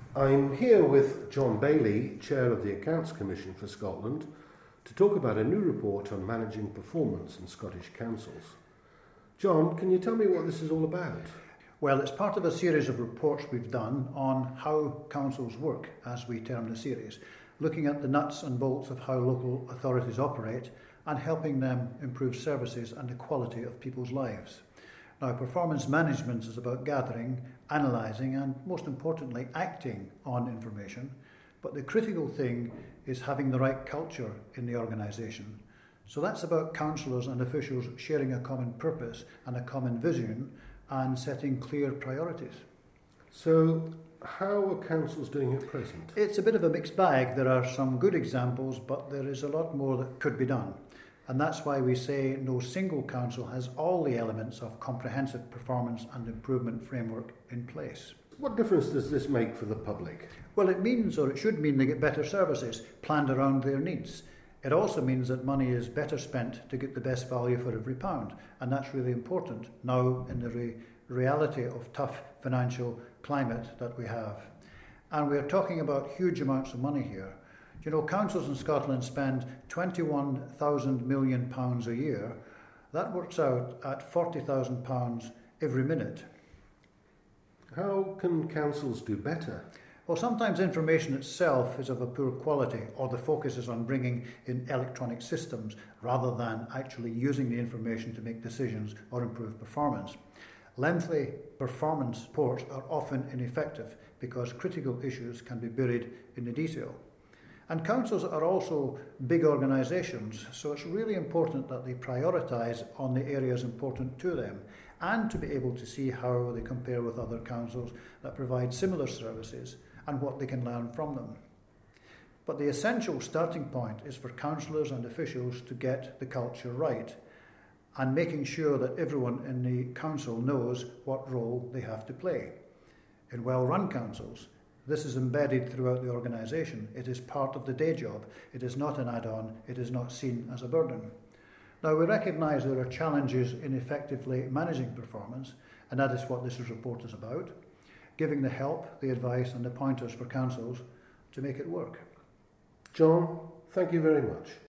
I'm here with John Bailey, Chair of the Accounts Commission for Scotland, to talk about a new report on managing performance in Scottish councils. John, can you tell me what this is all about? Well, it's part of a series of reports we've done on how councils work, as we term the series, looking at the nuts and bolts of how local authorities operate and helping them improve services and the quality of people's lives. Now, performance management is about gathering, analysing and, most importantly, acting on information, but the critical thing is having the right culture in the organisation. So that's about councillors and officials sharing a common purpose and a common vision and setting clear priorities. So, how are councils doing at present? It's a bit of a mixed bag. There are some good examples, but there is a lot more that could be done. And that's why we say no single council has all the elements of comprehensive performance and improvement framework in place. What difference does this make for the public? Well, it means, or it should mean, they get better services planned around their needs. It also means that money is better spent to get the best value for every pound, and that's really important now in the reality of tough financial climate that we have. And we're talking about huge amounts of money here. You know, councils in Scotland spend £21,000 million a year. That works out at £40,000 every minute. How can councils do better? Well, sometimes information itself is of a poor quality, or the focus is on bringing in electronic systems rather than actually using the information to make decisions or improve performance. Lengthy performance reports are often ineffective because critical issues can be buried in the detail. And councils are also big organisations, so it's really important that they prioritise on the areas important to them and to be able to see how they compare with other councils that provide similar services and what they can learn from them. But the essential starting point is for councillors and officials to get the culture right and making sure that everyone in the council knows what role they have to play. In well-run councils, this is embedded throughout the organisation. It is part of the day job. It is not an add-on. It is not seen as a burden. Now, we recognise there are challenges in effectively managing performance, and that is what this report is about, giving the help, the advice and the pointers for councils to make it work. John, thank you very much.